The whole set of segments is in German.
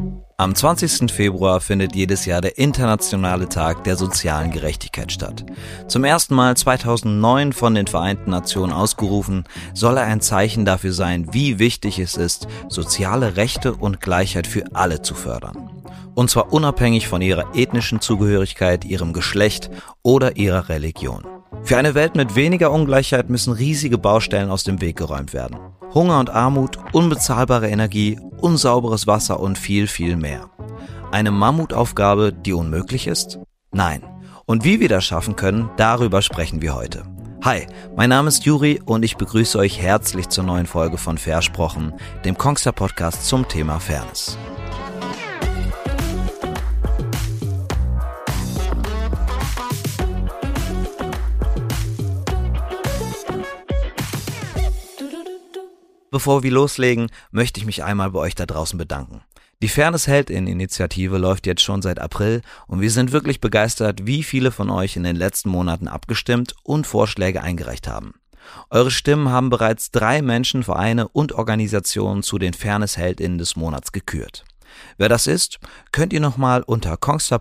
Am 20. Februar findet jedes Jahr der Internationale Tag der sozialen Gerechtigkeit statt. Zum ersten Mal 2009 von den Vereinten Nationen ausgerufen, soll er ein Zeichen dafür sein, wie wichtig es ist, soziale Rechte und Gleichheit für alle zu fördern. Und zwar unabhängig von ihrer ethnischen Zugehörigkeit, ihrem Geschlecht oder ihrer Religion. Für eine Welt mit weniger Ungleichheit müssen riesige Baustellen aus dem Weg geräumt werden. Hunger und Armut, unbezahlbare Energie, unsauberes Wasser und viel, viel mehr. Eine Mammutaufgabe, die unmöglich ist? Nein. Und wie wir das schaffen können, darüber sprechen wir heute. Hi, mein Name ist Juri und ich begrüße euch herzlich zur neuen Folge von Versprochen, dem Kongstar Podcast zum Thema Fairness. Bevor wir loslegen, möchte ich mich einmal bei euch da draußen bedanken. Die Fairness-Heldin-Initiative läuft jetzt schon seit April und wir sind wirklich begeistert, wie viele von euch in den letzten Monaten abgestimmt und Vorschläge eingereicht haben. Eure Stimmen haben bereits 3 Menschen, Vereine und Organisationen zu den Fairness-Heldinnen des Monats gekürt. Wer das ist, könnt ihr nochmal unter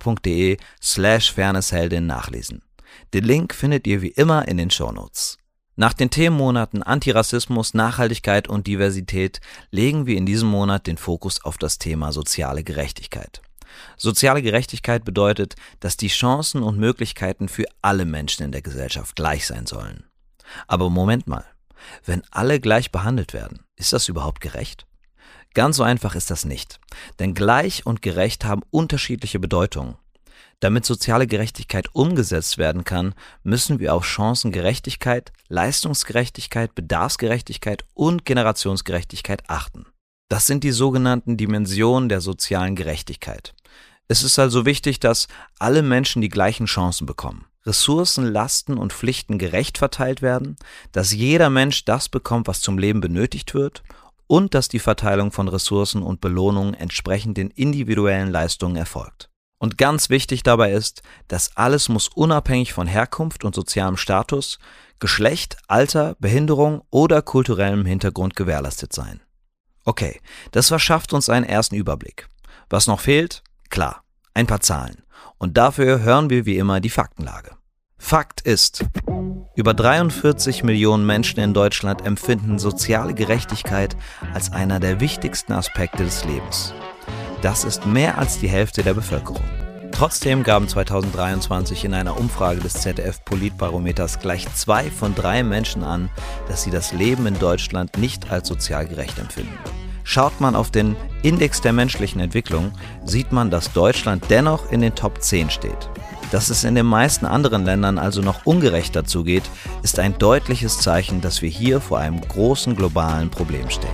kongstar.de/Fairness-Heldin nachlesen. Den Link findet ihr wie immer in den Shownotes. Nach den Themenmonaten Antirassismus, Nachhaltigkeit und Diversität legen wir in diesem Monat den Fokus auf das Thema soziale Gerechtigkeit. Soziale Gerechtigkeit bedeutet, dass die Chancen und Möglichkeiten für alle Menschen in der Gesellschaft gleich sein sollen. Aber Moment mal, wenn alle gleich behandelt werden, ist das überhaupt gerecht? Ganz so einfach ist das nicht, denn gleich und gerecht haben unterschiedliche Bedeutungen. Damit soziale Gerechtigkeit umgesetzt werden kann, müssen wir auf Chancengerechtigkeit, Leistungsgerechtigkeit, Bedarfsgerechtigkeit und Generationsgerechtigkeit achten. Das sind die sogenannten Dimensionen der sozialen Gerechtigkeit. Es ist also wichtig, dass alle Menschen die gleichen Chancen bekommen, Ressourcen, Lasten und Pflichten gerecht verteilt werden, dass jeder Mensch das bekommt, was zum Leben benötigt wird und dass die Verteilung von Ressourcen und Belohnungen entsprechend den individuellen Leistungen erfolgt. Und ganz wichtig dabei ist, dass alles muss unabhängig von Herkunft und sozialem Status, Geschlecht, Alter, Behinderung oder kulturellem Hintergrund gewährleistet sein. Okay, das verschafft uns einen ersten Überblick. Was noch fehlt? Klar, ein paar Zahlen. Und dafür hören wir wie immer die Faktenlage. Fakt ist, über 43 Millionen Menschen in Deutschland empfinden soziale Gerechtigkeit als einer der wichtigsten Aspekte des Lebens. Das ist mehr als die Hälfte der Bevölkerung. Trotzdem gaben 2023 in einer Umfrage des ZDF-Politbarometers gleich 2 von 3 Menschen an, dass sie das Leben in Deutschland nicht als sozial gerecht empfinden. Schaut man auf den Index der menschlichen Entwicklung, sieht man, dass Deutschland dennoch in den Top 10 steht. Dass es in den meisten anderen Ländern also noch ungerechter zugeht, ist ein deutliches Zeichen, dass wir hier vor einem großen globalen Problem stehen.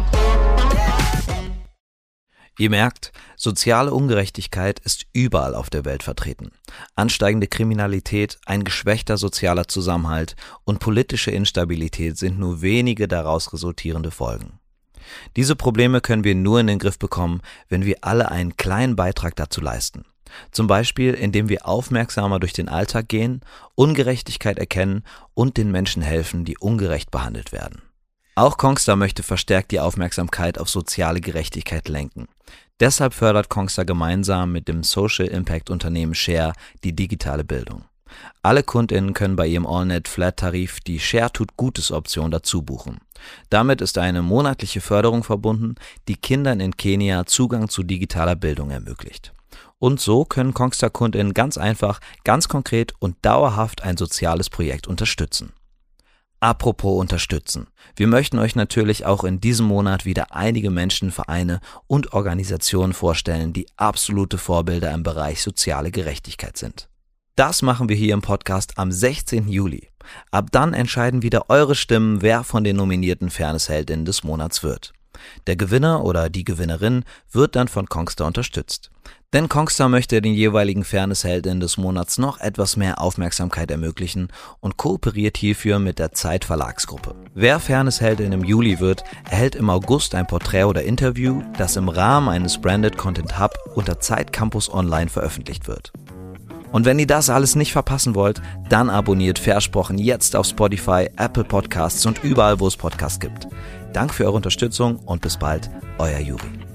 Ihr merkt, soziale Ungerechtigkeit ist überall auf der Welt vertreten. Ansteigende Kriminalität, ein geschwächter sozialer Zusammenhalt und politische Instabilität sind nur wenige daraus resultierende Folgen. Diese Probleme können wir nur in den Griff bekommen, wenn wir alle einen kleinen Beitrag dazu leisten. Zum Beispiel, indem wir aufmerksamer durch den Alltag gehen, Ungerechtigkeit erkennen und den Menschen helfen, die ungerecht behandelt werden. Auch Kongstar möchte verstärkt die Aufmerksamkeit auf soziale Gerechtigkeit lenken. Deshalb fördert Kongstar gemeinsam mit dem Social Impact Unternehmen Share die digitale Bildung. Alle KundInnen können bei ihrem AllNet-Flat-Tarif die Share tut Gutes-Option dazu buchen. Damit ist eine monatliche Förderung verbunden, die Kindern in Kenia Zugang zu digitaler Bildung ermöglicht. Und so können Kongstar-KundInnen ganz einfach, ganz konkret und dauerhaft ein soziales Projekt unterstützen. Apropos unterstützen. Wir möchten euch natürlich auch in diesem Monat wieder einige Menschen, Vereine und Organisationen vorstellen, die absolute Vorbilder im Bereich soziale Gerechtigkeit sind. Das machen wir hier im Podcast am 16. Juli. Ab dann entscheiden wieder eure Stimmen, wer von den nominierten Fairness-Heldinnen des Monats wird. Der Gewinner oder die Gewinnerin wird dann von Kongstar unterstützt. Denn Kongstar möchte den jeweiligen Fairness-Heldinnen des Monats noch etwas mehr Aufmerksamkeit ermöglichen und kooperiert hierfür mit der Zeit Verlagsgruppe. Wer Fairness-Heldin im Juli wird, erhält im August ein Porträt oder Interview, das im Rahmen eines Branded Content Hub unter Zeit Campus Online veröffentlicht wird. Und wenn ihr das alles nicht verpassen wollt, dann abonniert Versprochen jetzt auf Spotify, Apple Podcasts und überall, wo es Podcasts gibt. Danke für eure Unterstützung und bis bald, euer Juri.